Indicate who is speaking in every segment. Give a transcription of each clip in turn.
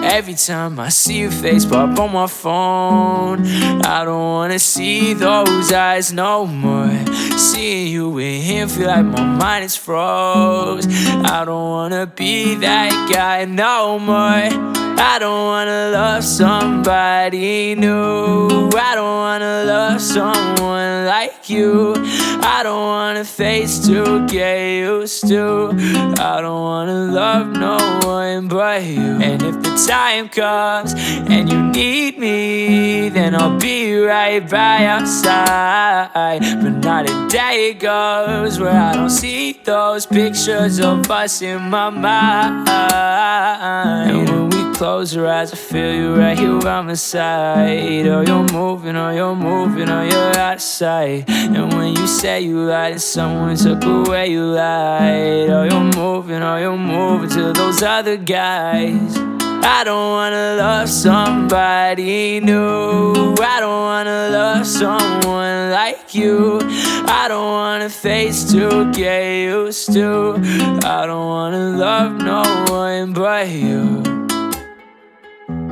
Speaker 1: Every time I see your face pop on my phone, I don't wanna see those eyes no more. Seeing you in here feel like my mind is froze. I don't wanna be that guy no more. I don't wanna love somebody new. I don't wanna love someone like you. I don't want a face to get used to. I don't wanna love no one but you. And if the time comes and you need me, then I'll be right by your side. But not a day goes where I don't see those pictures of us in my mind. And when we close our eyes, I feel you right here by my side. Oh, you're moving, oh, you're moving, oh, you're out of sight. And when you say you lied and someone took away your light, oh, you're moving to those other guys. I don't wanna love somebody new. I don't wanna love someone like you. I don't want a face to get used to. I don't wanna love no one but you.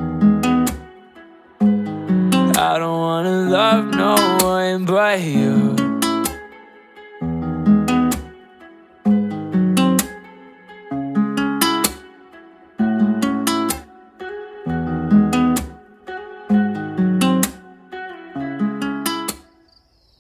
Speaker 1: I don't wanna love no one but you.